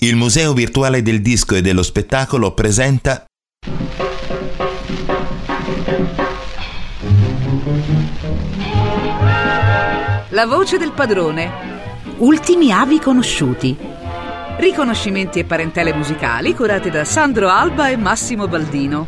Il Museo Virtuale del Disco e dello Spettacolo presenta La voce del padrone. Ultimi avi conosciuti. Riconoscimenti e parentele musicali curate da Sandro Alba e Massimo Baldino.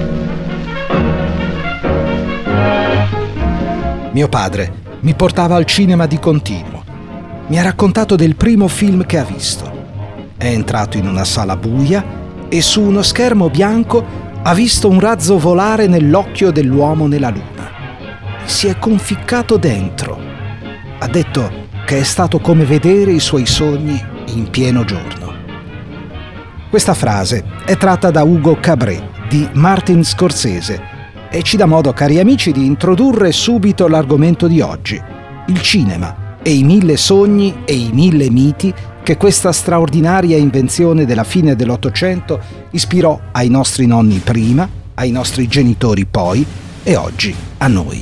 Mio padre mi portava al cinema di continuo. Mi ha raccontato del primo film che ha visto. È entrato in una sala buia e su uno schermo bianco ha visto un razzo volare nell'occhio dell'uomo nella luna. Si è conficcato dentro. Ha detto che è stato come vedere i suoi sogni in pieno giorno. Questa frase è tratta da Hugo Cabret di Martin Scorsese e ci dà modo, cari amici, di introdurre subito l'argomento di oggi: il cinema e i 1000 sogni e i 1000 miti che questa straordinaria invenzione della fine dell'Ottocento ispirò ai nostri nonni prima, ai nostri genitori poi e oggi a noi.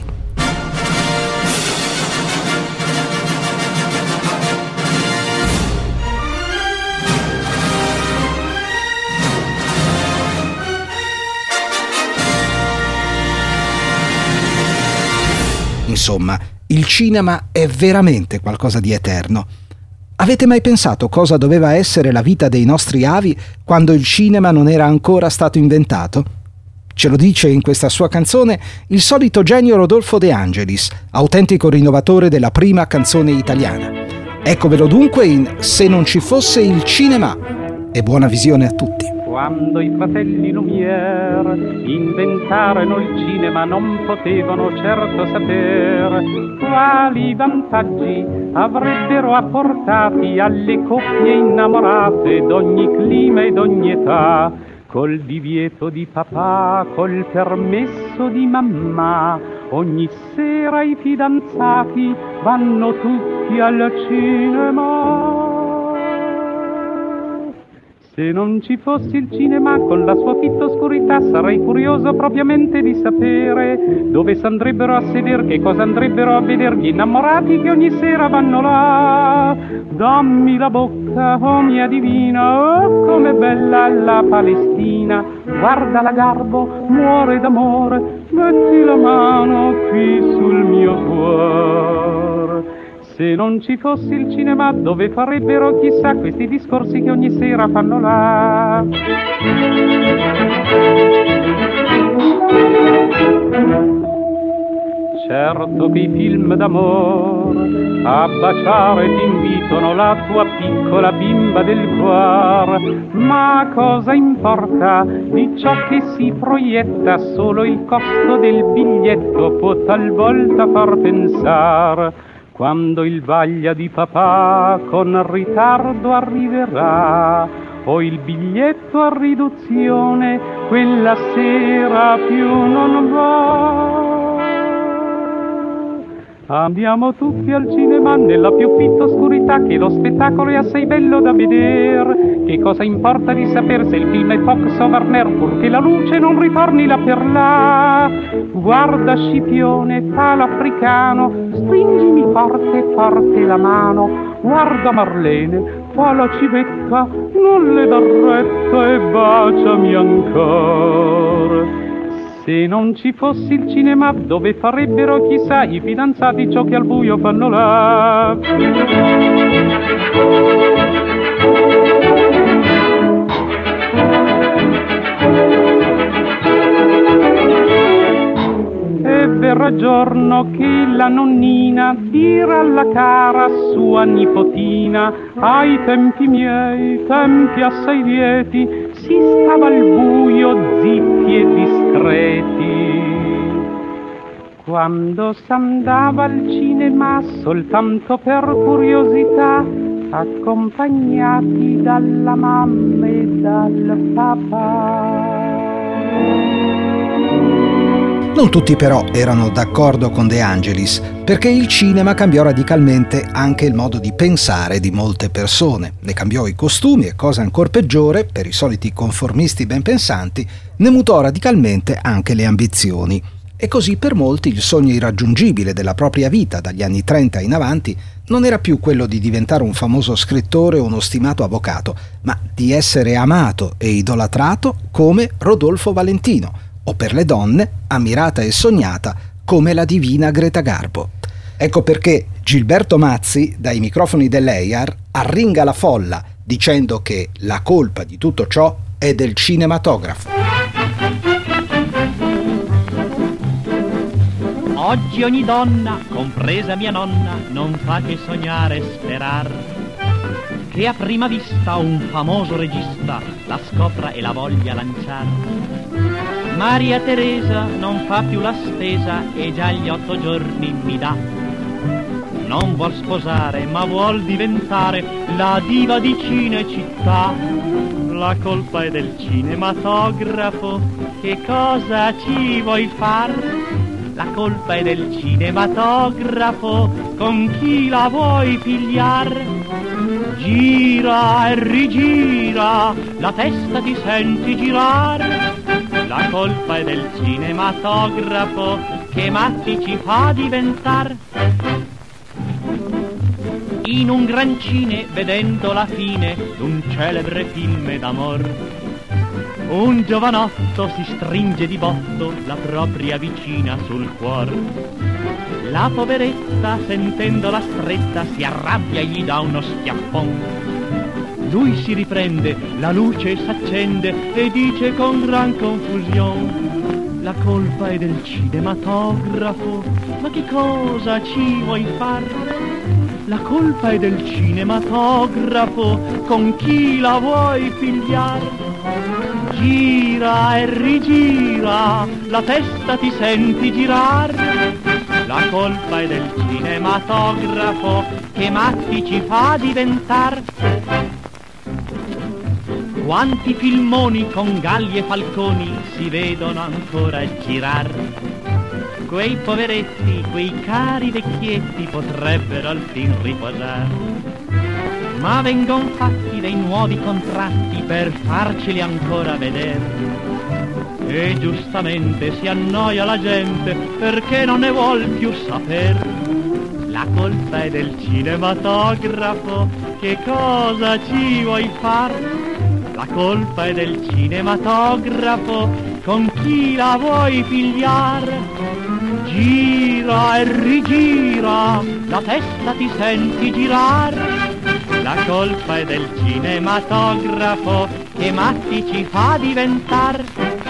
Insomma, il cinema è veramente qualcosa di eterno. Avete mai pensato cosa doveva essere la vita dei nostri avi quando il cinema non era ancora stato inventato? Ce lo dice in questa sua canzone il solito genio Rodolfo De Angelis, autentico rinnovatore della prima canzone italiana. Eccovelo dunque in Se non ci fosse il cinema. E buona visione a tutti. Quando i fratelli Lumière inventarono il cinema non potevano certo saper quali vantaggi avrebbero apportati alle coppie innamorate d'ogni clima e d'ogni età. Col divieto di papà, col permesso di mamma, ogni sera i fidanzati vanno tutti al cinema. Se non ci fosse il cinema con la sua fitta oscurità sarei curioso propriamente di sapere dove s'andrebbero a sedere, che cosa andrebbero a vedere gli innamorati che ogni sera vanno là. Dammi la bocca, oh mia divina, oh com'è bella la Palestina. Guarda la Garbo, muore d'amore, metti la mano qui sul mio cuore. Se non ci fosse il cinema, dove farebbero chissà questi discorsi che ogni sera fanno là? Certo che i film d'amore a baciare ti invitano la tua piccola bimba del cuore, ma cosa importa di ciò che si proietta? Solo il costo del biglietto può talvolta far pensare. Quando il vaglia di papà con ritardo arriverà, o il biglietto a riduzione quella sera più non va. Andiamo tutti al cinema nella più fitta oscurità, che lo spettacolo è assai bello da vedere. Che cosa importa di sapere se il film è Fox o Warner, purché la luce non ritorni là per là. Guarda Scipione, fa l'africano, stringimi forte forte la mano. Guarda Marlene, fa la civetta, non le dar retta e baciami ancora. Se non ci fosse il cinema, dove farebbero chissà i fidanzati ciò che al buio fanno là? E verrà giorno che la nonnina dirà alla cara sua nipotina: ai tempi miei, tempi assai lieti, si stava al buio zitti e discreti. Quando s'andava al cinema soltanto per curiosità, accompagnati dalla mamma e dal papà. Non tutti però erano d'accordo con De Angelis, perché il cinema cambiò radicalmente anche il modo di pensare di molte persone. Ne cambiò i costumi e, cosa ancor peggiore, per i soliti conformisti ben pensanti, ne mutò radicalmente anche le ambizioni. E così per molti il sogno irraggiungibile della propria vita dagli anni 30 in avanti non era più quello di diventare un famoso scrittore o uno stimato avvocato, ma di essere amato e idolatrato come Rodolfo Valentino, o per le donne, ammirata e sognata come la divina Greta Garbo. Ecco perché Gilberto Mazzi, dai microfoni dell'EIAR, arringa la folla dicendo che la colpa di tutto ciò è del cinematografo. Oggi ogni donna, compresa mia nonna, non fa che sognare e sperar che a prima vista un famoso regista la scopra e la voglia lanciar. Maria Teresa non fa più la spesa e già agli 8 giorni mi dà. Non vuol sposare ma vuol diventare la diva di Cinecittà. La colpa è del cinematografo, che cosa ci vuoi far? La colpa è del cinematografo, con chi la vuoi pigliar? Gira e rigira, la testa ti senti girar. La colpa è del cinematografo, che matti ci fa diventar. In un gran cine, vedendo la fine d'un celebre film d'amor, un giovanotto si stringe di botto la propria vicina sul cuor. La poveretta, sentendo la stretta, si arrabbia e gli dà uno schiaffon. Lui si riprende, la luce s'accende e dice con gran confusione: la colpa è del cinematografo, ma che cosa ci vuoi far? La colpa è del cinematografo, con chi la vuoi pigliar? Gira e rigira, la testa ti senti girar. La colpa è del cinematografo, che matti ci fa diventar. Quanti filmoni con galli e falconi si vedono ancora girar. Quei poveretti, quei cari vecchietti potrebbero al fin riposar, ma vengon fatti dei nuovi contratti per farceli ancora vedere. E giustamente si annoia la gente perché non ne vuol più saper. La colpa è del cinematografo, che cosa ci vuoi far? La colpa è del cinematografo, con chi la vuoi pigliar? Gira e rigira, la testa ti senti girar. La colpa è del cinematografo, che matti ci fa diventar.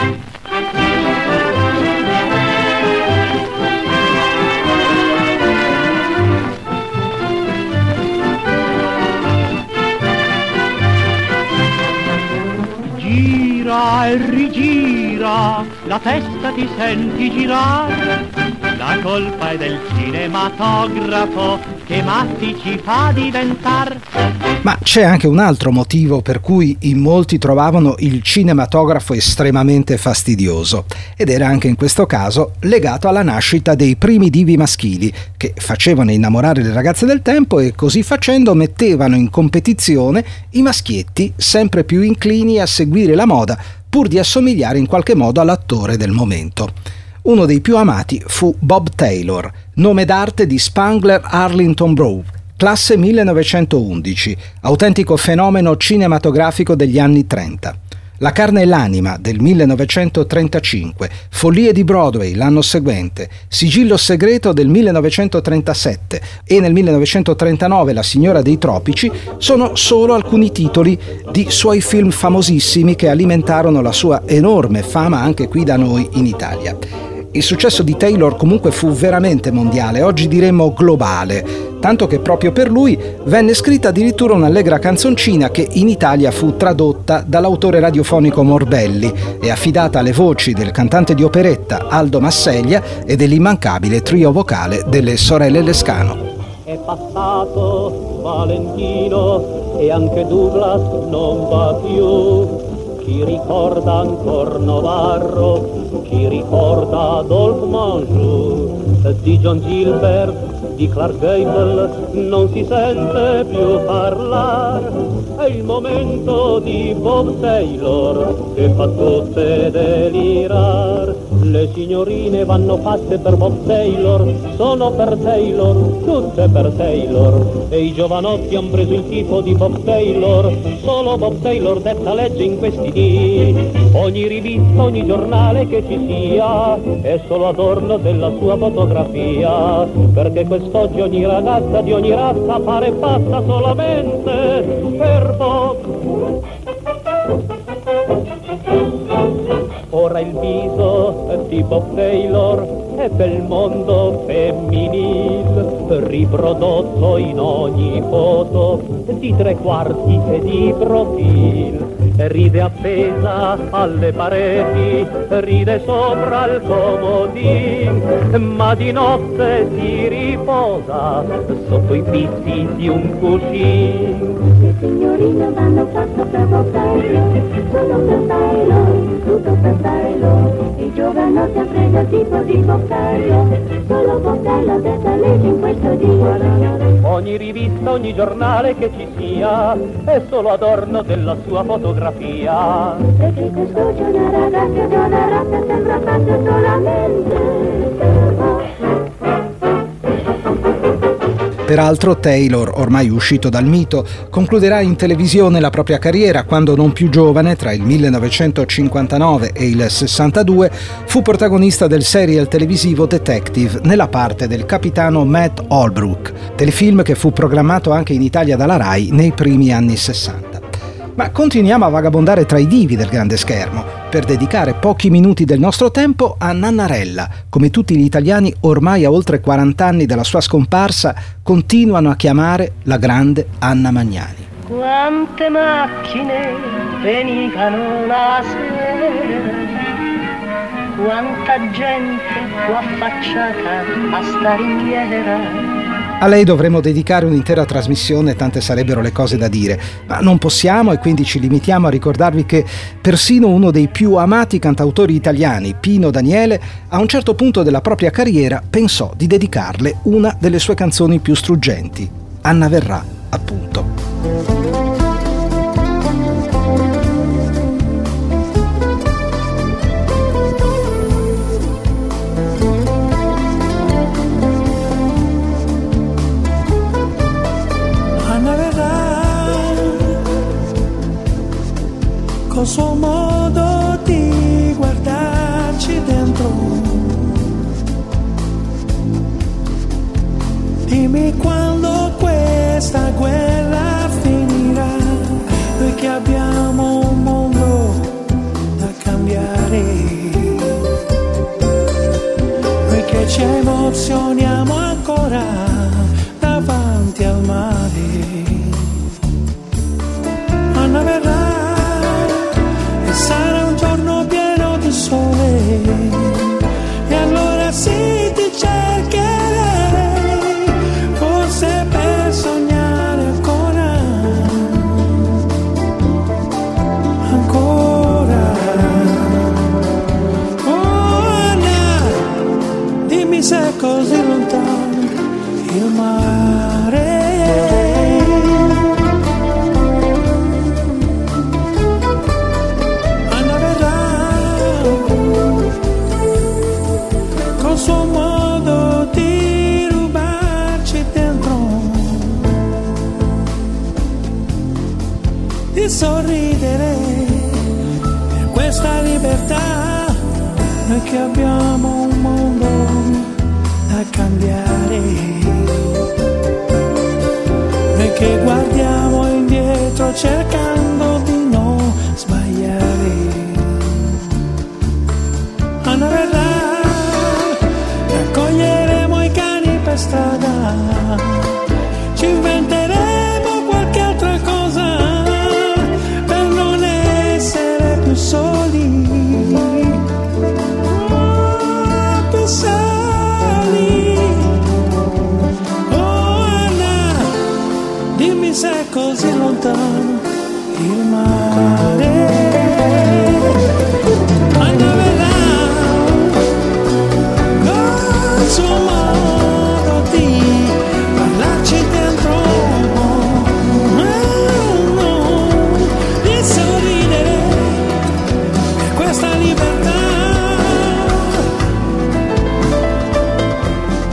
Gira e rigira, la testa ti senti girar. La colpa è del cinematografo, che matti ci fa diventar. Ma c'è anche un altro motivo per cui in molti trovavano il cinematografo estremamente fastidioso, ed era anche in questo caso legato alla nascita dei primi divi maschili che facevano innamorare le ragazze del tempo e così facendo mettevano in competizione i maschietti sempre più inclini a seguire la moda pur di assomigliare in qualche modo all'attore del momento. Uno dei più amati fu Bob Taylor, nome d'arte di Spangler Arlington Brough, classe 1911, autentico fenomeno cinematografico degli anni 30. La carne e l'anima del 1935, Follie di Broadway l'anno seguente, Sigillo segreto del 1937 e nel 1939 La signora dei tropici sono solo alcuni titoli di suoi film famosissimi che alimentarono la sua enorme fama anche qui da noi in Italia. Il successo di Taylor comunque fu veramente mondiale, oggi diremmo globale, tanto che proprio per lui venne scritta addirittura un'allegra canzoncina che in Italia fu tradotta dall'autore radiofonico Morbelli e affidata alle voci del cantante di operetta Aldo Masseglia e dell'immancabile trio vocale delle sorelle Lescano. È passato Valentino e anche Douglas non va più. Chi ricorda ancor Novarro, chi ricorda Adolphe Menjou, di John Gilbert, di Clark Gable non si sente più parlare. È il momento di Bob Taylor che fa tutte delirar. Le signorine vanno fatte per Bob Taylor, sono per Taylor, tutte per Taylor. E i giovanotti han preso il tifo di Bob Taylor, solo Bob Taylor detta legge in questi dì. Ogni rivista, ogni giornale che ci sia è solo adorno della sua fotografia, perché quest'oggi ogni ragazza di ogni razza pare fatta solamente per Bob. Ora il viso di Bob Taylor è pel mondo femminile, riprodotto in ogni foto di tre quarti e di profil. Ride appesa alle pareti, ride sopra il comodino, ma di notte si riposa sotto i pizzi di un cuscino. Le signorine vanno fatte per Bob Taylor, solo per Taylor, tutto per Taylor. I giovanotti han preso il tipo di Bob Taylor, solo Bob Taylor detta legge in questo dì. Ogni rivista, ogni giornale che ci sia è solo adorno della sua fotografia. Perché quest'oggi una ragazza di una razza sembra fatta solamente per Bob. Peraltro Taylor, ormai uscito dal mito, concluderà in televisione la propria carriera quando, non più giovane, tra il 1959 e il 62, fu protagonista del serial televisivo Detective nella parte del capitano Matt Holbrook, telefilm che fu programmato anche in Italia dalla Rai nei primi anni 60. Ma continuiamo a vagabondare tra i divi del grande schermo per dedicare pochi minuti del nostro tempo a Nannarella, come tutti gli italiani ormai a oltre 40 anni dalla sua scomparsa continuano a chiamare la grande Anna Magnani. Quante macchine venivano la sera, quanta gente fu affacciata a stare in fiera. A lei dovremmo dedicare un'intera trasmissione, tante sarebbero le cose da dire, ma non possiamo e quindi ci limitiamo a ricordarvi che persino uno dei più amati cantautori italiani, Pino Daniele, a un certo punto della propria carriera pensò di dedicarle una delle sue canzoni più struggenti, Anna verrà, appunto. Col suo modo di guardarci dentro, dimmi quando questa guerra finirà, noi che abbiamo un mondo da cambiare, noi che ci emozioniamo ancora davanti al mare. Anna verrà, sarà un giorno pieno di sole e allora sì ti cercherei, forse per sognare ancora, ancora. Oh Anna, dimmi se è così lontano il mare. Suo modo di rubarci dentro, di sorridere per questa libertà, noi che abbiamo un mondo da cambiare, noi che guardiamo indietro cercando di non sbagliare. Anna verrà, raccoglieremo i cani per strada, ci inventeremo qualche altra cosa per non essere più soli, più soli. Oh Anna, dimmi se è così lontano il mare. Anna verrà, suo modo di parlarci dentro, di sorridere per questa libertà,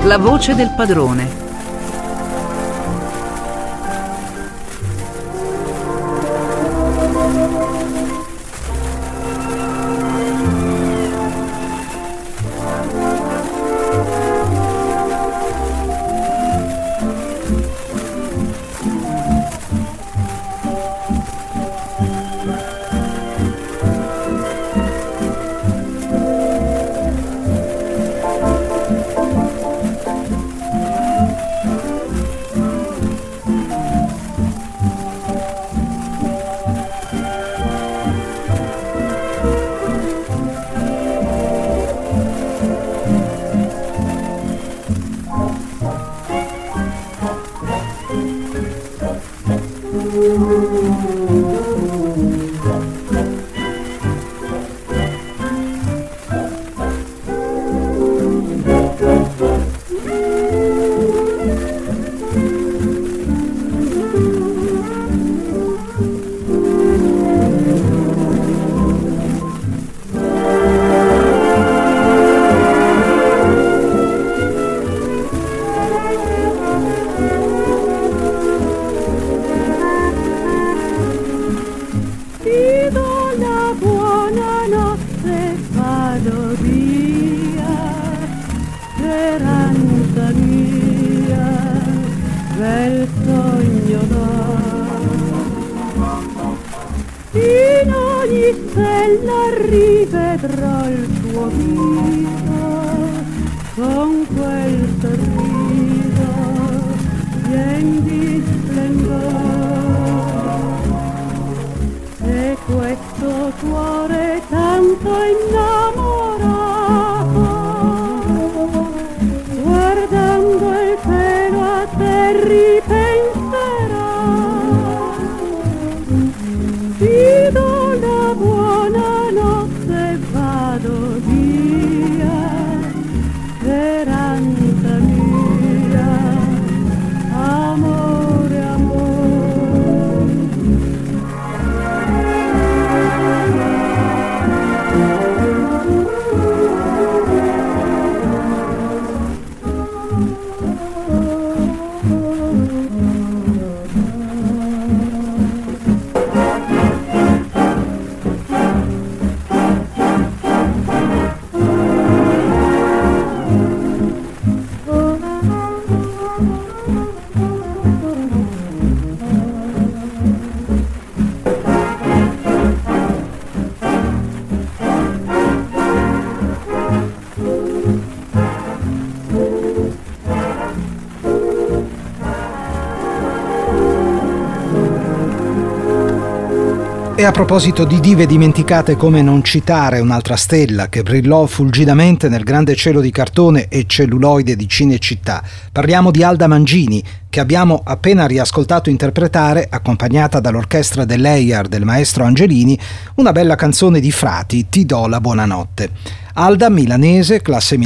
La voce del padrone. rivedrò il tuo viso con quel sorriso pien di splendore, e questo cuore tanto innamorato, guardando il cielo a te ripenserà. Ti do la buonanotte, vado via, speranza mia, amore, amore. E a proposito di dive dimenticate, come non citare un'altra stella che brillò fulgidamente nel grande cielo di cartone e celluloide di Cinecittà. Parliamo di Alda Mangini, che abbiamo appena riascoltato interpretare, accompagnata dall'orchestra dell'Eyar del maestro Angelini, una bella canzone di Frati, Ti do la buonanotte. Alda, milanese, classe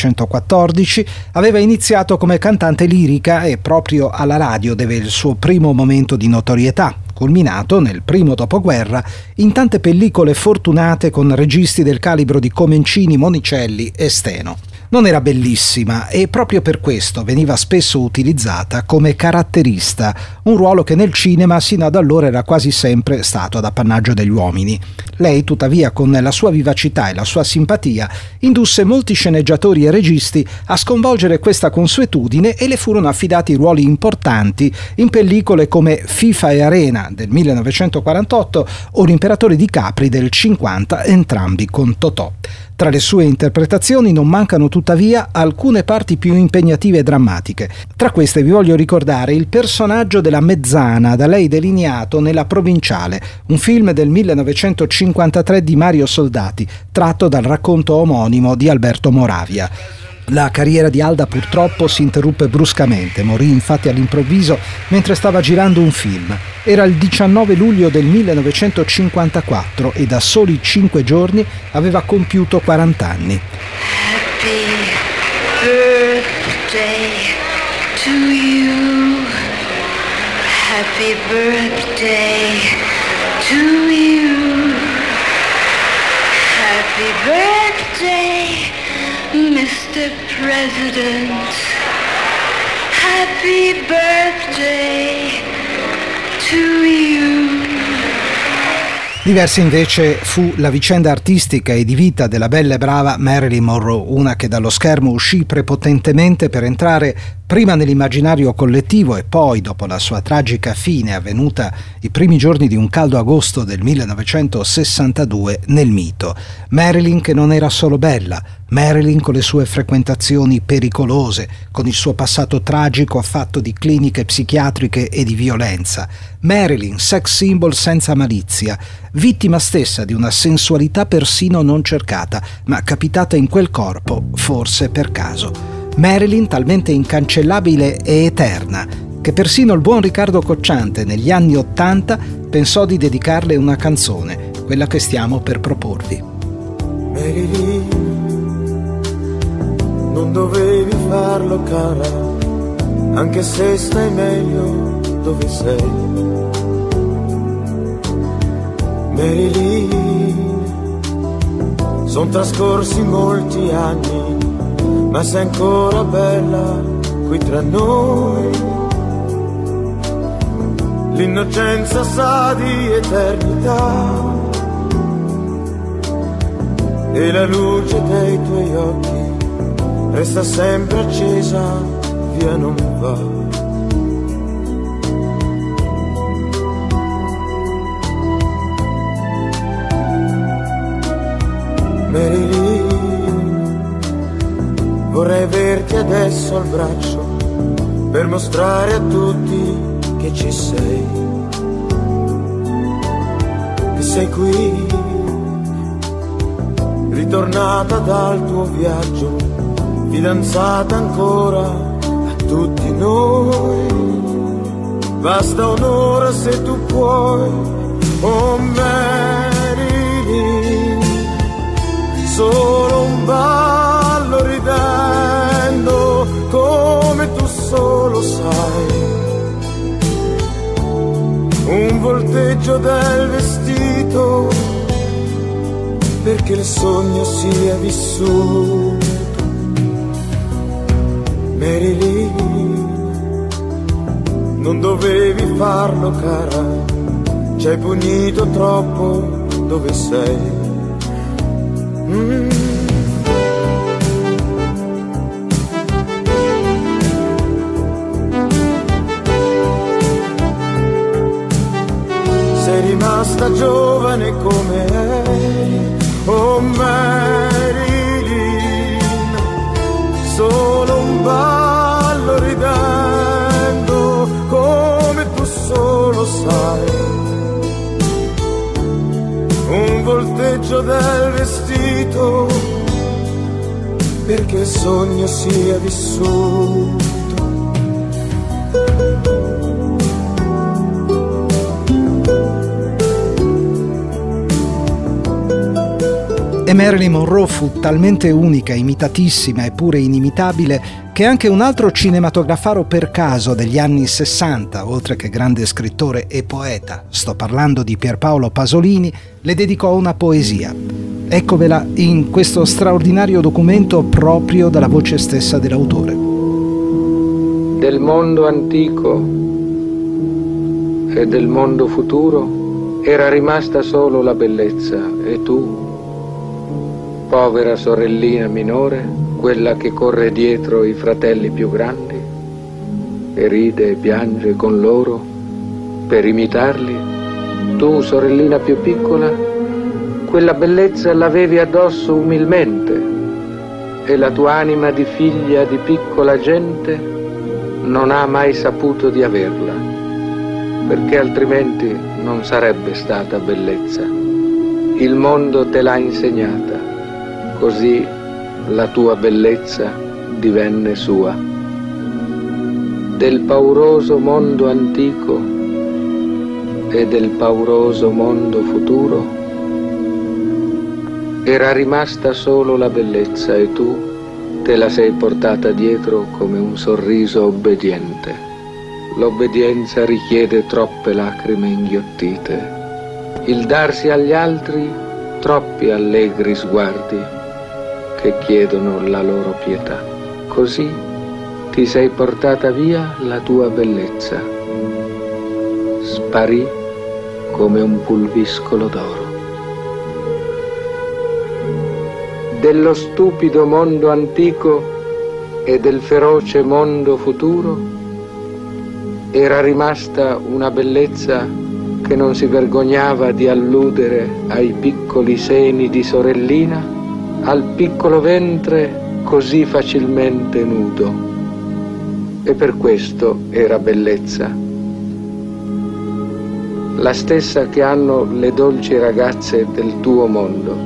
1914, aveva iniziato come cantante lirica e proprio alla radio deve il suo primo momento di notorietà, culminato nel primo dopoguerra in tante pellicole fortunate con registi del calibro di Comencini, Monicelli e Steno. Non era bellissima e proprio per questo veniva spesso utilizzata come caratterista, un ruolo che nel cinema sino ad allora era quasi sempre stato ad appannaggio degli uomini. Lei, tuttavia, con la sua vivacità e la sua simpatia, indusse molti sceneggiatori e registi a sconvolgere questa consuetudine e le furono affidati ruoli importanti in pellicole come FIFA e Arena del 1948 o L'Imperatore di Capri del 50, entrambi con Totò. Tra le sue interpretazioni non mancano tuttavia alcune parti più impegnative e drammatiche. Tra queste vi voglio ricordare il personaggio della mezzana da lei delineato nella Provinciale, un film del 1953 di Mario Soldati, tratto dal racconto omonimo di Alberto Moravia. La carriera di Alda purtroppo si interruppe bruscamente, morì infatti all'improvviso mentre stava girando un film. Era il 19 luglio del 1954 e da soli 5 giorni aveva compiuto 40 anni. Happy birthday to you. Happy birthday to you. Happy birthday, Mr. Mr. President, happy birthday to you. Diversa invece fu la vicenda artistica e di vita della bella e brava Marilyn Monroe, una che dallo schermo uscì prepotentemente per entrare prima nell'immaginario collettivo e poi, dopo la sua tragica fine avvenuta i primi giorni di un caldo agosto del 1962, nel mito. Marilyn che non era solo bella, Marilyn con le sue frequentazioni pericolose, con il suo passato tragico fatto di cliniche psichiatriche e di violenza. Marilyn, sex symbol senza malizia, vittima stessa di una sensualità persino non cercata, ma capitata in quel corpo forse per caso. Marilyn talmente incancellabile e eterna che persino il buon Riccardo Cocciante negli anni '80 pensò di dedicarle una canzone, quella che stiamo per proporvi. Marilyn, non dovevi farlo cara, anche se stai meglio dove sei. Marilyn, sono trascorsi molti anni, ma sei ancora bella qui tra noi. L'innocenza sa di eternità e la luce dei tuoi occhi resta sempre accesa, via non va. Marilyn, vorrei averti adesso al braccio per mostrare a tutti che ci sei, che sei qui, ritornata dal tuo viaggio, fidanzata ancora a tutti noi. Basta un'ora se tu puoi, oh Marilyn, solo un ballo ridendo come tu solo sai, un volteggio del vestito perché il sogno sia vissuto. Marilyn, non dovevi farlo cara, ci hai punito troppo dove sei. Sei rimasta giovane come eri, oh Marilyn, solo un ballo ridendo come tu solo sai, un volteggio del vestito perché il sogno sia vissuto. E Marilyn Monroe fu talmente unica, imitatissima eppure inimitabile che anche un altro cinematografaro per caso degli anni 60, oltre che grande scrittore e poeta, sto parlando di Pierpaolo Pasolini, le dedicò una poesia. Eccovela in questo straordinario documento proprio dalla voce stessa dell'autore. Del mondo antico e del mondo futuro era rimasta solo la bellezza e tu, povera sorellina minore, quella che corre dietro i fratelli più grandi e ride e piange con loro per imitarli, tu, sorellina più piccola, quella bellezza l'avevi addosso umilmente e la tua anima di figlia di piccola gente non ha mai saputo di averla, perché altrimenti non sarebbe stata bellezza. Il mondo te l'ha insegnata, così la tua bellezza divenne sua. Del pauroso mondo antico e del pauroso mondo futuro era rimasta solo la bellezza e tu te la sei portata dietro come un sorriso obbediente. L'obbedienza richiede troppe lacrime inghiottite, il darsi agli altri troppi allegri sguardi che chiedono la loro pietà. Così ti sei portata via la tua bellezza. Sparì come un pulviscolo d'oro. Dello stupido mondo antico e del feroce mondo futuro era rimasta una bellezza che non si vergognava di alludere ai piccoli seni di sorellina, al piccolo ventre così facilmente nudo. E per questo era bellezza. La stessa che hanno le dolci ragazze del tuo mondo.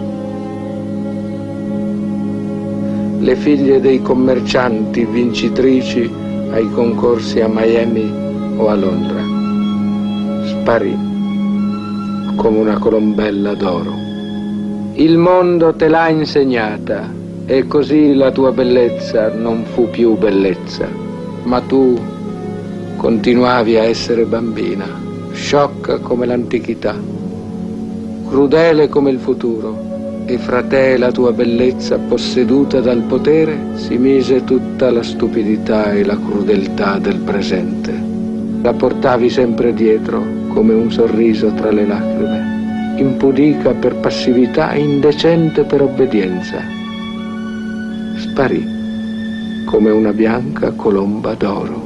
Le figlie dei commercianti vincitrici ai concorsi a Miami o a Londra. Sparì come una colombella d'oro. Il mondo te l'ha insegnata e così la tua bellezza non fu più bellezza, ma tu continuavi a essere bambina, sciocca come l'antichità, crudele come il futuro. E fra te e la tua bellezza posseduta dal potere si mise tutta la stupidità e la crudeltà del presente. La portavi sempre dietro come un sorriso tra le lacrime, impudica per passività, indecente per obbedienza. Sparì come una bianca colomba d'oro.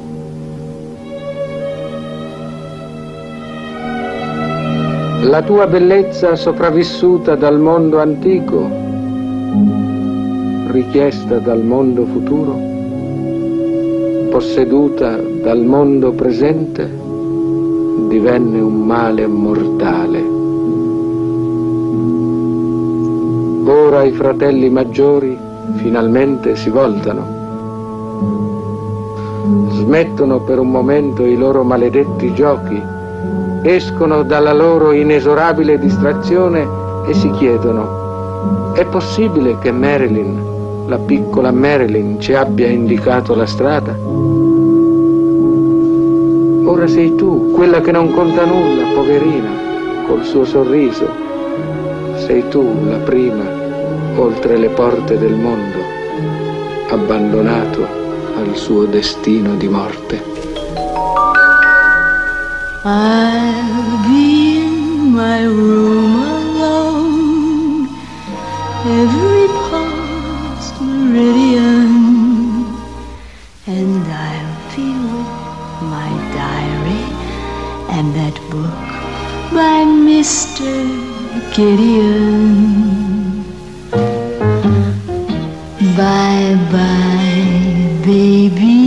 La tua bellezza sopravvissuta dal mondo antico, richiesta dal mondo futuro, posseduta dal mondo presente, divenne un male mortale. Ora i fratelli maggiori finalmente si voltano, smettono per un momento i loro maledetti giochi, escono dalla loro inesorabile distrazione e si chiedono: è possibile che Marilyn, la piccola Marilyn, ci abbia indicato la strada? Ora sei tu, quella che non conta nulla, poverina, col suo sorriso. Sei tu la prima, oltre le porte del mondo, abbandonato al suo destino di morte. I'll be in my room alone, every past meridian, and I'll be with my diary and that book by Mr. Gideon. Bye bye, baby.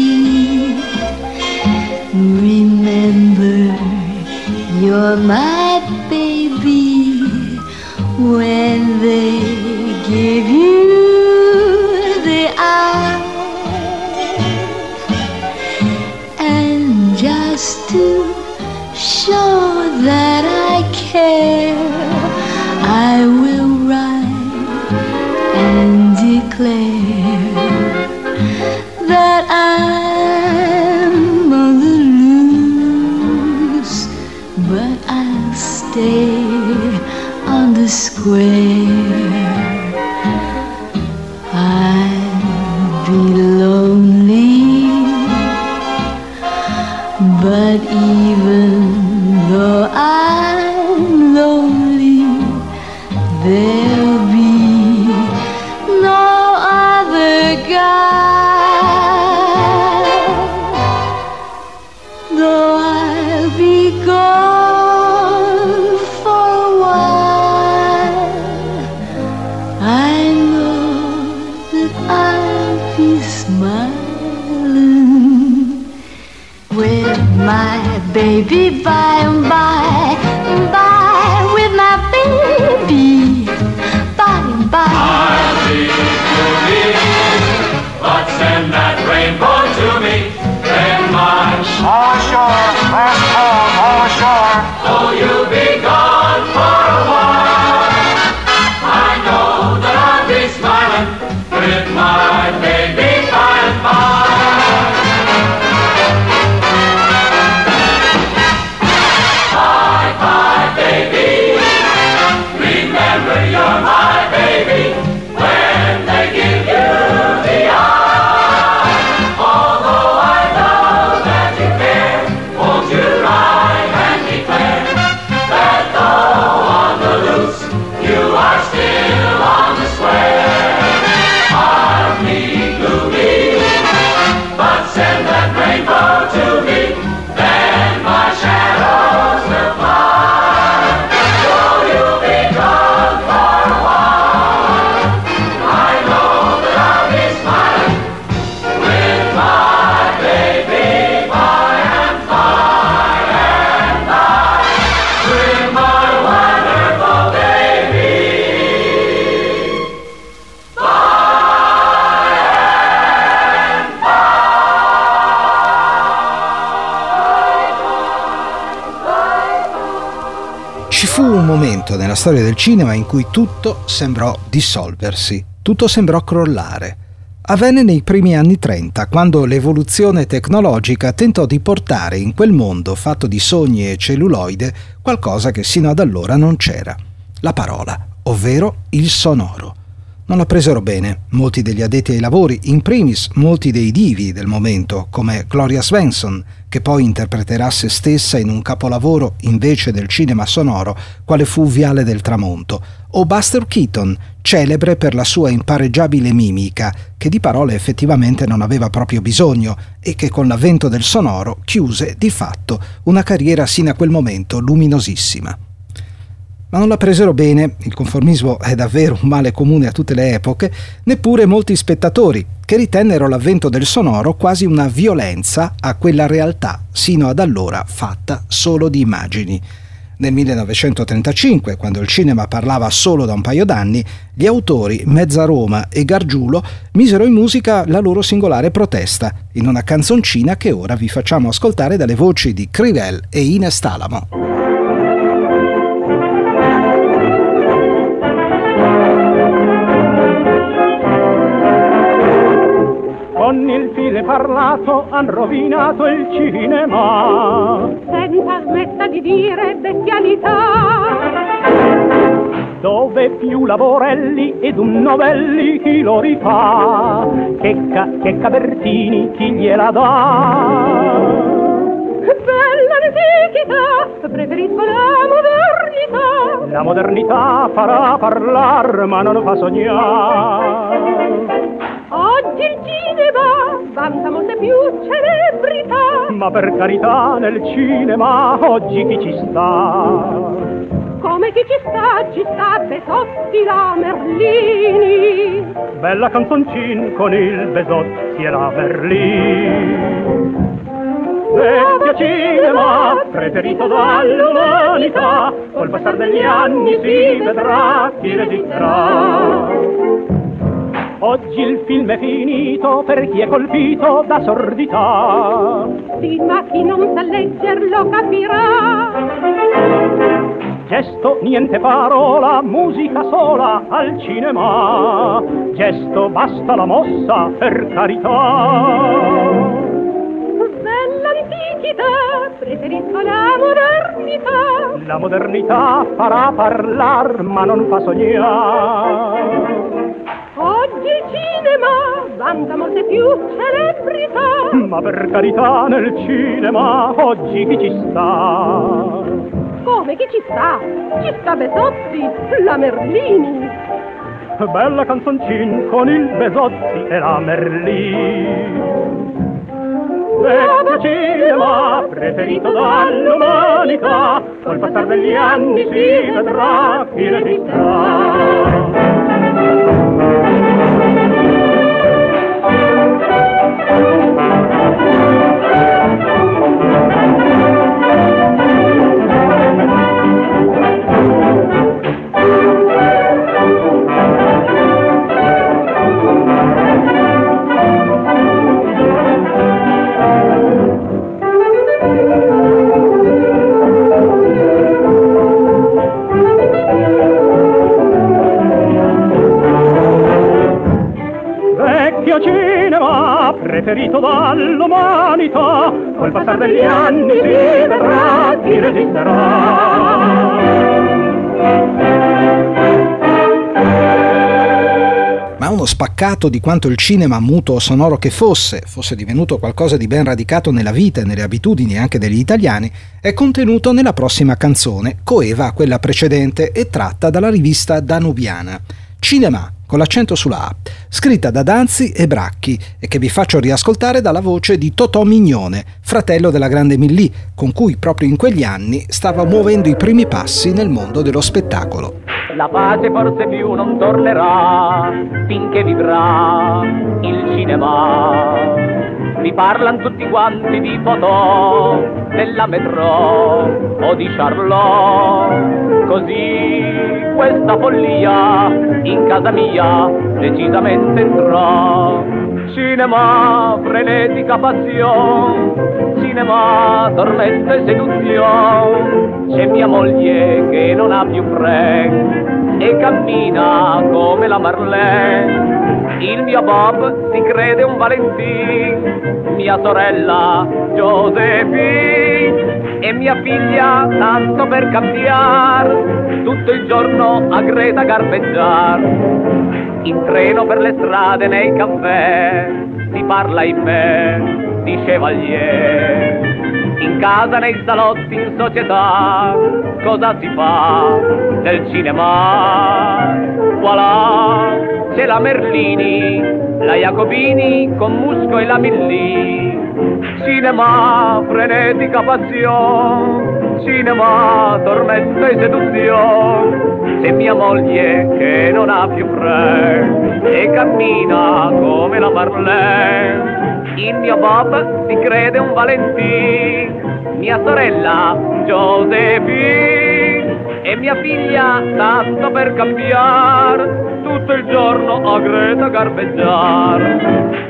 Remember, you're my baby when they give you the eye. And just to show that I care, I will write and declare that I'm on the loose, but I'll stay on the square. I'll be lonely, but even though I'm lonely, there'll be no other guy. Though I'll be gone for a while, I know that I'll be smiling with my baby by and by, with my baby momento nella storia del cinema in cui tutto sembrò dissolversi, tutto sembrò crollare. Avvenne nei primi anni 30, quando l'evoluzione tecnologica tentò di portare in quel mondo fatto di sogni e celluloide qualcosa che sino ad allora non c'era: la parola, ovvero il sonoro. Non la presero bene molti degli addetti ai lavori, in primis molti dei divi del momento, come Gloria Svensson, che poi interpreterà se stessa in un capolavoro invece del cinema sonoro, quale fu Viale del Tramonto, o Buster Keaton, celebre per la sua impareggiabile mimica, che di parole effettivamente non aveva proprio bisogno e che con l'avvento del sonoro chiuse di fatto una carriera sino a quel momento luminosissima. Ma non la presero bene, il conformismo è davvero un male comune a tutte le epoche, neppure molti spettatori, che ritennero l'avvento del sonoro quasi una violenza a quella realtà sino ad allora fatta solo di immagini. Nel 1935, quando il cinema parlava solo da un paio d'anni, gli autori Mezzaroma e Gargiulo misero in musica la loro singolare protesta, in una canzoncina che ora vi facciamo ascoltare dalle voci di Crivel e Ines Talamo. Con il file parlato han rovinato il cinema, senza smetta di dire bestialità. Dove più lavorelli ed un Novelli chi lo rifà, che Cabertini chi gliela dà. Bella antichità, preferisco la modernità. La modernità farà parlar ma non fa sognare. Oggi il cinema vanta molte più celebrità. Ma per carità nel cinema oggi chi ci sta? Come chi ci sta Besotti la Merlini. Bella canzoncin con il Besotti e la Merlini. Vecchio cinema preferito dall'umanità, col passar degli anni si vedrà chi resisterà. Oggi il film è finito per chi è colpito da sordità. Sì, ma chi non sa leggerlo capirà. Gesto, niente parola, musica sola al cinema. Gesto, basta la mossa, per carità. Bella antichità, preferisco la modernità. La modernità farà parlar ma non fa sognare. Oggi il cinema vanta molte più celebrità. Ma per carità nel cinema oggi chi ci sta? Come chi ci sta? Ci sta Besotti, la Merlini. Bella canzoncin con il Besotti e la Merlini. Vecchio cinema preferito dall'umanità, col passar degli anni si vedrà chi resisterà. Cinema preferito dall'umanità, col passar degli anni si vedrà chi resisterà. Ma uno spaccato di quanto il cinema muto o sonoro che fosse divenuto qualcosa di ben radicato nella vita e nelle abitudini anche degli italiani è contenuto nella prossima canzone, coeva a quella precedente e tratta dalla rivista danubiana. Cinema, con l'accento sulla A, scritta da Danzi e Bracchi e che vi faccio riascoltare dalla voce di Totò Mignone, fratello della grande Millì, con cui proprio in quegli anni stava muovendo i primi passi nel mondo dello spettacolo. La pace forse più non tornerà finché vivrà il cinema. Mi parlano tutti quanti di Totò, della Metro o di Charlot. Così questa follia in casa mia decisamente entrò. Cinema, frenetica passione, cinema, tormento e seduzione. C'è mia moglie che non ha più freni e cammina come la Marlene. Il mio Bob si crede un Valentin, mia sorella Josephine e mia figlia, tanto per cambiare, tutto il giorno a Greta garbeggiar. In treno, per le strade, nei caffè, si parla in me di chevalier. In casa, nei salotti, in società, cosa si fa del cinema? Voilà, c'è la Merlini, la Jacobini, con Musco e la Millì. Cinema, frenetica passione, cinema, tormento e seduzione. C'è mia moglie che non ha più freni e cammina come la Marlene. Il mio Bob si crede un Valentin, mia sorella Josephine e mia figlia, tanto per cambiare, tutto il giorno a Greta garbeggiar.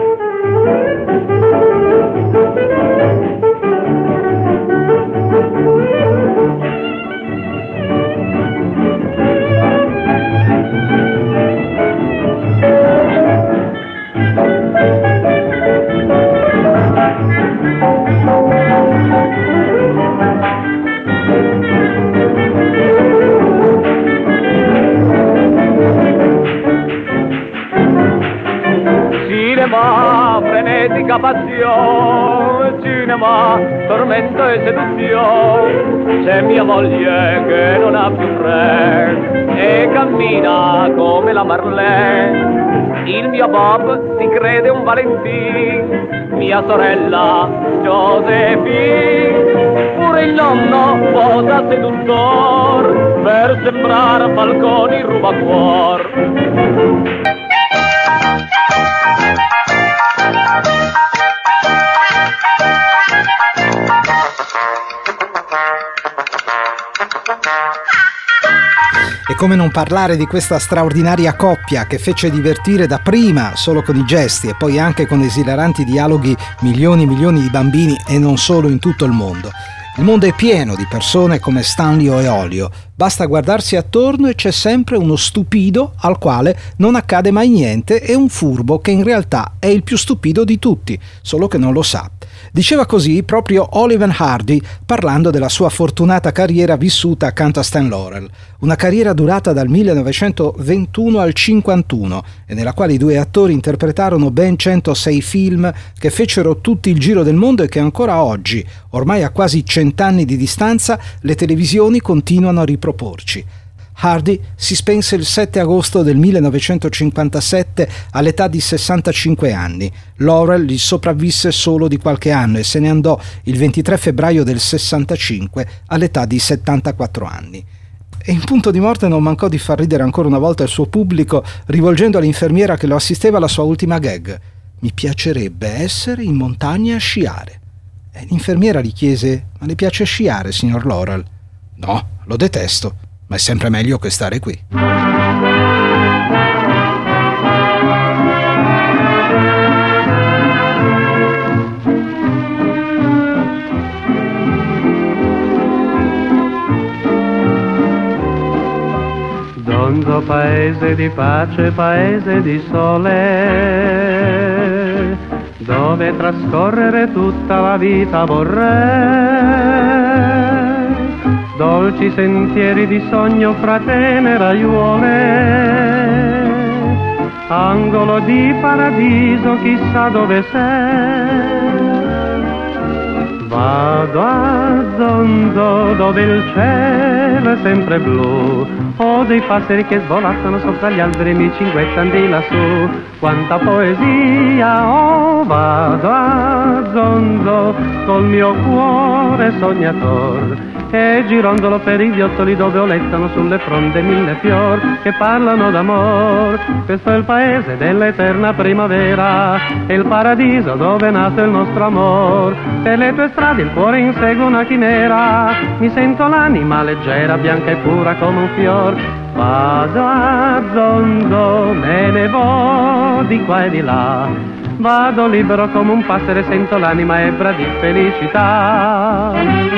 Cinema, frenetica passione, cinema, tormento e seduzione. C'è mia moglie che non ha più freni e cammina come la Marlene. Il mio Bob si crede un Valentin, mia sorella Josephine. Pure il nonno posa seduttor per sembrare Falconi rubacuor. E come non parlare di questa straordinaria coppia che fece divertire dapprima solo con i gesti e poi anche con esilaranti dialoghi milioni e milioni di bambini, e non solo, in tutto il mondo. Il mondo è pieno di persone come Stanley o Eolio. Basta guardarsi attorno e c'è sempre uno stupido al quale non accade mai niente e un furbo che in realtà è il più stupido di tutti, solo che non lo sa. Diceva così proprio Oliver Hardy parlando della sua fortunata carriera vissuta accanto a Stan Laurel, una carriera durata dal 1921 al 51 e nella quale i due attori interpretarono ben 106 film che fecero tutti il giro del mondo e che ancora oggi, ormai a quasi 100 anni di distanza, le televisioni continuano a riproporci. Hardy si spense il 7 agosto del 1957 all'età di 65 anni. Laurel gli sopravvisse solo di qualche anno e se ne andò il 23 febbraio del 65 all'età di 74 anni. E in punto di morte non mancò di far ridere ancora una volta il suo pubblico rivolgendo all'infermiera che lo assisteva alla sua ultima gag: «Mi piacerebbe essere in montagna a sciare». E l'infermiera gli chiese: «Ma le piace sciare, signor Laurel?» «No, lo detesto, ma è sempre meglio che stare qui». Donzo, paese di pace, paese di sole, dove trascorrere tutta la vita vorrei, dolci sentieri di sogno fra tenere aiuole, angolo di paradiso chissà dove sei. Vado a Zonzo dove il cielo è sempre blu, ho dei passeri che svolazzano sopra gli alberi, mi cinguettano di lassù, quanta poesia. Oh, vado a Zonzo col mio cuore sognator e girondolo per i viottoli dove olettano sulle fronde mille fior che parlano d'amor. Questo è il paese dell'eterna primavera, è il paradiso dove è nato il nostro amor. Per le tue strade il cuore insegue una chimera, mi sento l'anima leggera, bianca e pura come un fior. Vado a Zonzo, me ne vo di qua e di là, vado libero come un passero, sento l'anima ebbra di felicità.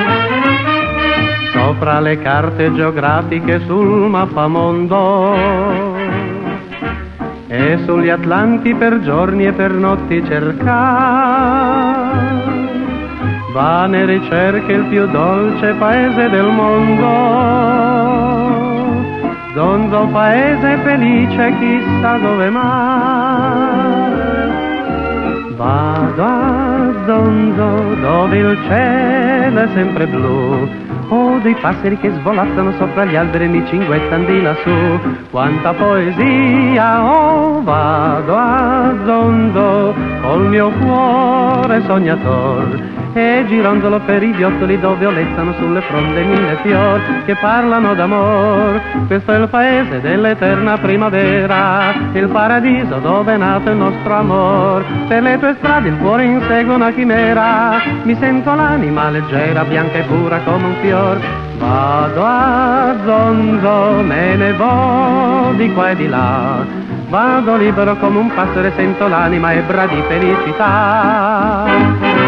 Sopra le carte geografiche sul mappamondo e sugli Atlanti per giorni e per notti cercar, vane ricerche il più dolce paese del mondo, Zonzo paese felice chissà dove mai. Vado a Zonzo dove il cielo è sempre blu, oh, dei passeri che svolazzano sopra gli alberi e mi cinguettano di lassù. Quanta poesia, oh, vado a Zonzo col mio cuore sognator, e girandolo per i viottoli dove olettano sulle fronde mille fior che parlano d'amor. Questo è il paese dell'eterna primavera, il paradiso dove è nato il nostro amor. Per le tue strade il cuore insegue una chimera, mi sento l'anima leggera, bianca e pura come un fior. Vado a Zonzo, me ne vo di qua e di là, vado libero come un passero e sento l'anima ebbra di felicità.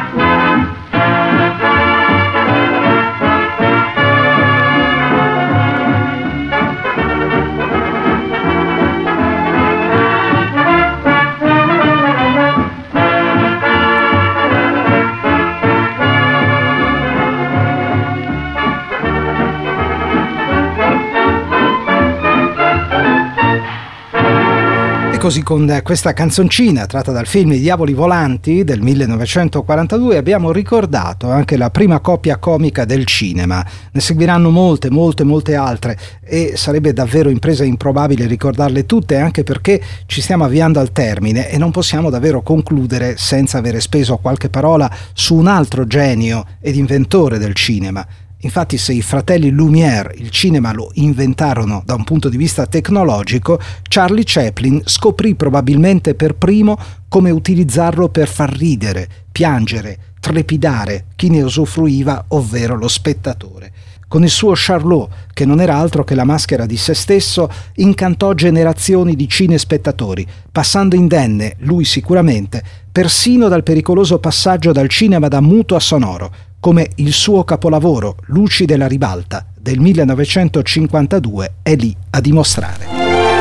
Così con questa canzoncina tratta dal film I Diavoli Volanti del 1942 abbiamo ricordato anche la prima coppia comica del cinema. Ne seguiranno molte altre e sarebbe davvero impresa improbabile ricordarle tutte, anche perché ci stiamo avviando al termine e non possiamo davvero concludere senza avere speso qualche parola su un altro genio ed inventore del cinema. Infatti, se i fratelli Lumière il cinema lo inventarono da un punto di vista tecnologico, Charlie Chaplin scoprì probabilmente per primo come utilizzarlo per far ridere, piangere, trepidare chi ne usufruiva, ovvero lo spettatore. Con il suo Charlot, che non era altro che la maschera di se stesso, incantò generazioni di cinespettatori, passando indenne, lui sicuramente, persino dal pericoloso passaggio dal cinema da muto a sonoro, come il suo capolavoro Luci della ribalta del 1952 è lì a dimostrare.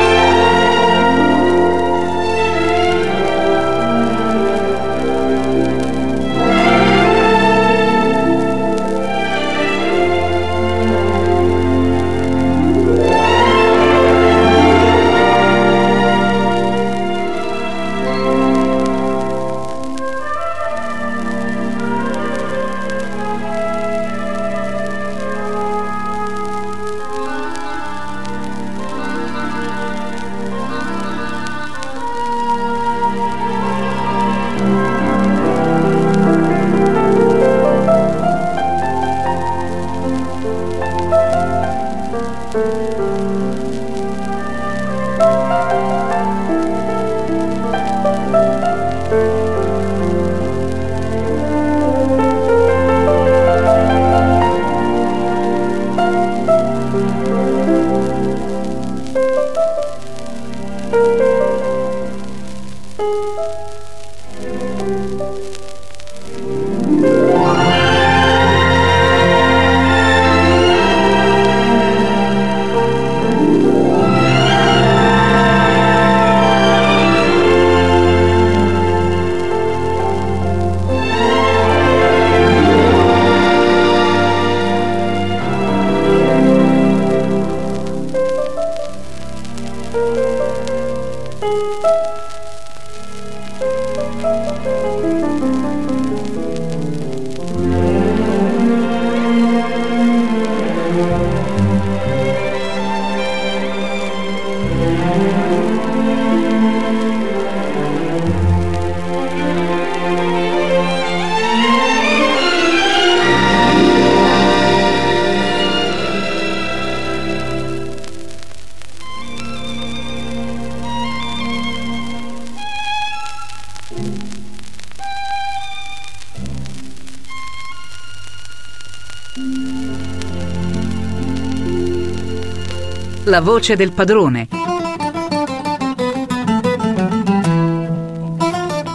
La voce del padrone.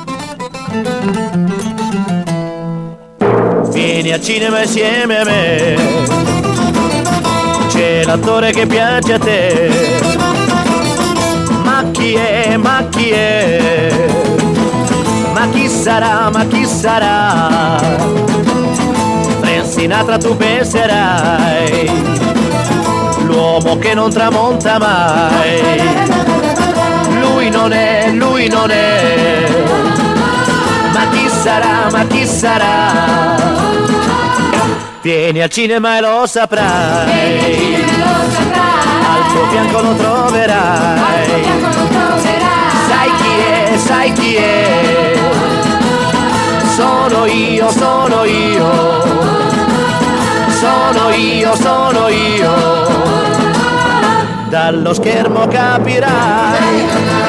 cinema insieme a me. C'è l'attore che piace a te. Ma chi è, ma chi è? Ma chi sarà, ma chi sarà? Frank Sinatra tu penserai, l'uomo che non tramonta mai. Lui non è, lui non è. Ma chi sarà, ma chi sarà? Vieni al cinema e lo saprai. Al tuo fianco lo troverai. Sai chi è, sai chi è? Sono io, sono io. Sono io, sono io. Dallo schermo capirai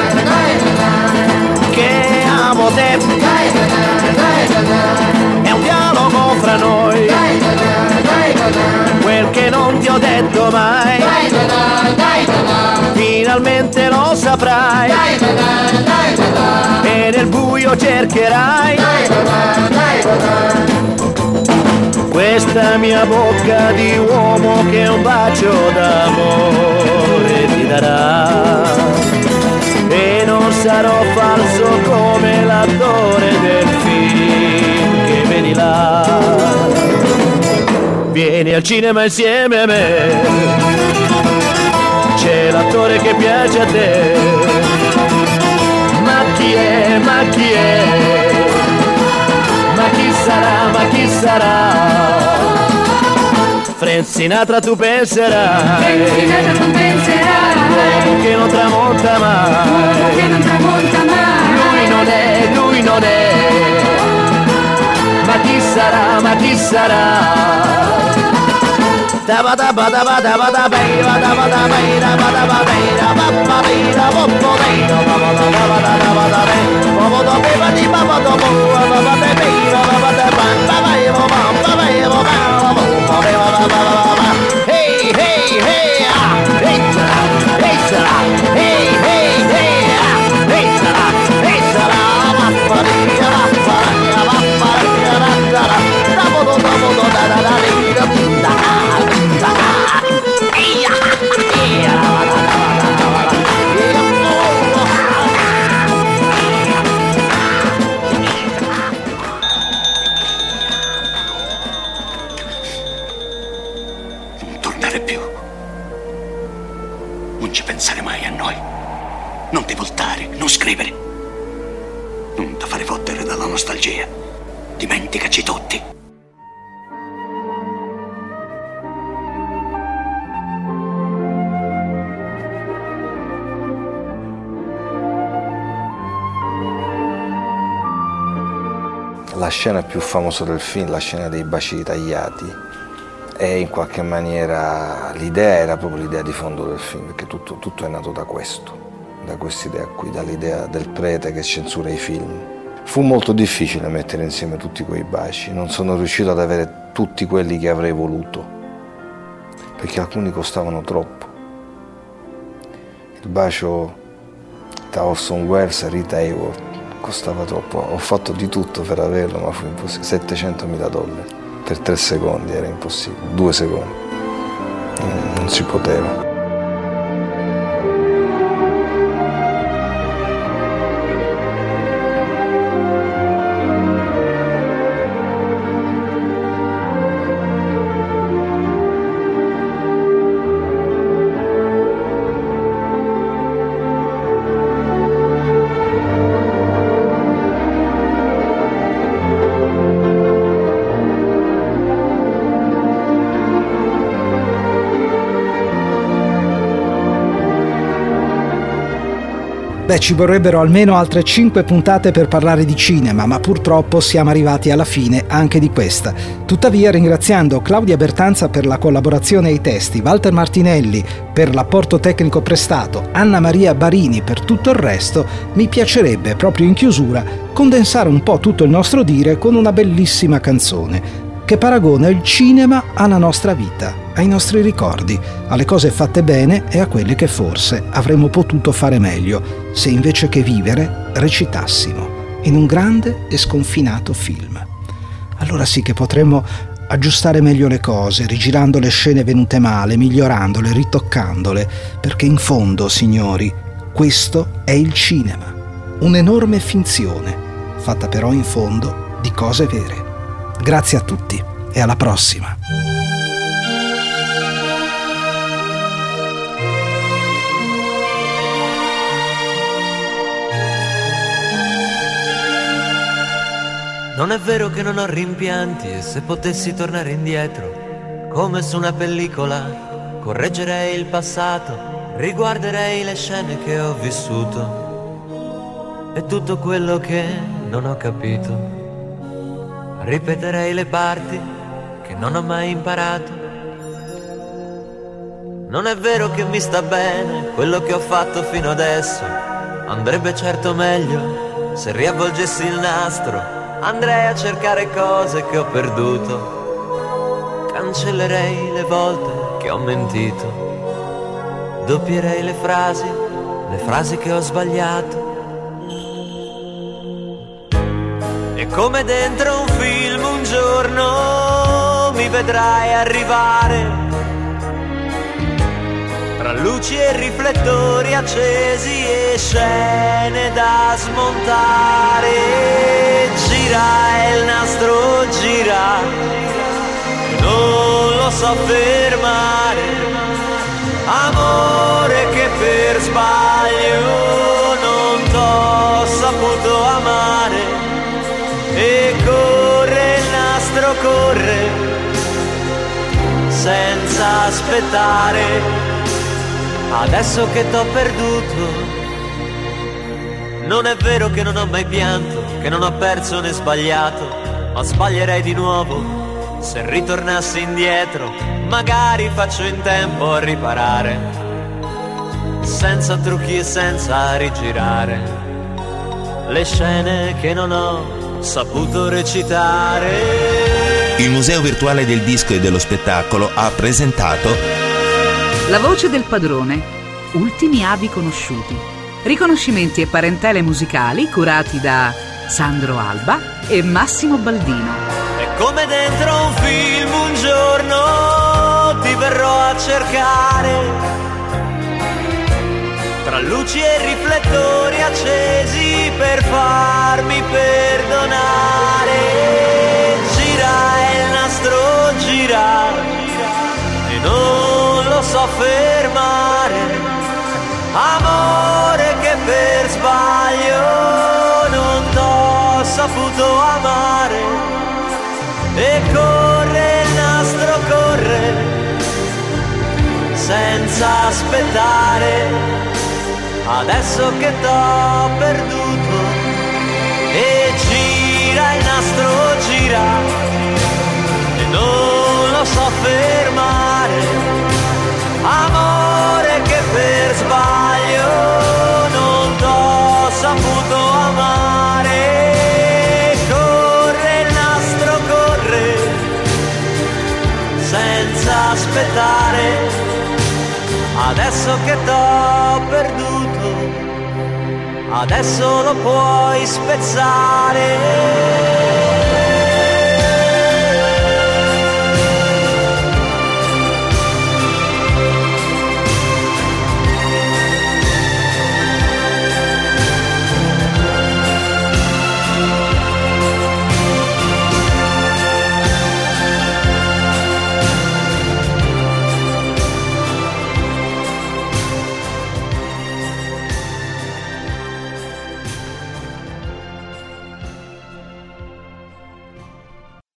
che amo te. È un dialogo fra noi, quel che non ti ho detto mai. Finalmente lo saprai e nel buio cercherai questa mia bocca di uomo che un bacio d'amore ti darà. E non sarò falso come l'attore del film che vedi là. Vieni al cinema insieme a me. C'è l'attore che piace a te. Ma chi è, ma chi è? Ma chi sarà, ma chi sarà? Frank Sinatra tu penserai, l'uomo che non tramonta mai. Lui non è, lui non è. Ma chi sarà, ma chi sarà? Hey, hey, hey, hey, hey, hey, hey, hey, Non tornare più. Non ci pensare mai a noi. Non ti voltare, non scrivere. Non ti fare fottere dalla nostalgia. Dimenticaci tutti. La scena più famosa del film, la scena dei baci tagliati, e in qualche maniera l'idea era proprio l'idea di fondo del film, perché tutto è nato da questo, da quest'idea qui, dall'idea del prete che censura i film. Fu molto difficile mettere insieme tutti quei baci, non sono riuscito ad avere tutti quelli che avrei voluto, perché alcuni costavano troppo. Il bacio tra Orson Welles e Rita Hayworth costava troppo, ho fatto di tutto per averlo, ma fu impossibile. $700.000 per 3 secondi, era impossibile, 2 secondi, non si poteva. Beh, ci vorrebbero almeno altre 5 puntate per parlare di cinema, ma purtroppo siamo arrivati alla fine anche di questa. Tuttavia, ringraziando Claudia Bertanza per la collaborazione ai testi, Walter Martinelli per l'apporto tecnico prestato, Anna Maria Barini per tutto il resto, mi piacerebbe, proprio in chiusura, condensare un po' tutto il nostro dire con una bellissima canzone che paragona il cinema alla nostra vita, ai nostri ricordi, alle cose fatte bene e a quelle che forse avremmo potuto fare meglio, se invece che vivere recitassimo in un grande e sconfinato film. Allora sì che potremmo aggiustare meglio le cose, rigirando le scene venute male, migliorandole, ritoccandole, perché in fondo, signori, questo è il cinema. Un'enorme finzione, fatta però in fondo di cose vere. Grazie a tutti e alla prossima. Non è vero che non ho rimpianti e se potessi tornare indietro, come su una pellicola, correggerei il passato, riguarderei le scene che ho vissuto e tutto quello che non ho capito. Ripeterei le parti che non ho mai imparato. Non è vero che mi sta bene quello che ho fatto fino adesso, andrebbe certo meglio se riavvolgessi il nastro. Andrei a cercare cose che ho perduto, cancellerei le volte che ho mentito, doppierei le frasi che ho sbagliato. E come dentro un film un giorno mi vedrai arrivare, tra luci e riflettori accesi e scene da smontare. Gira il nastro, gira, non lo so fermare. Amore che per sbaglio non t'ho saputo amare. E corre il nastro, corre, senza aspettare. Adesso che t'ho perduto, non è vero che non ho mai pianto, che non ho perso né sbagliato, ma sbaglierei di nuovo se ritornassi indietro. Magari faccio in tempo a riparare, senza trucchi e senza rigirare le scene che non ho saputo recitare. Il Museo Virtuale del Disco e dello Spettacolo ha presentato La voce del padrone, ultimi avi conosciuti. Riconoscimenti e parentele musicali curati da Sandro Alba e Massimo Baldino. E come dentro un film un giorno ti verrò a cercare, tra luci e riflettori accesi per farmi perdonare. Gira il nastro, gira, e non lo so fermare. Amore che per sbaglio non t'ho saputo amare. E corre il nastro, corre, senza aspettare. Adesso che t'ho perduto. E gira il nastro, gira, e non lo so fermare. Amore che per sbaglio non t'ho saputo amare. Corre il nastro, corre, senza aspettare. Adesso che t'ho perduto, adesso lo puoi spezzare.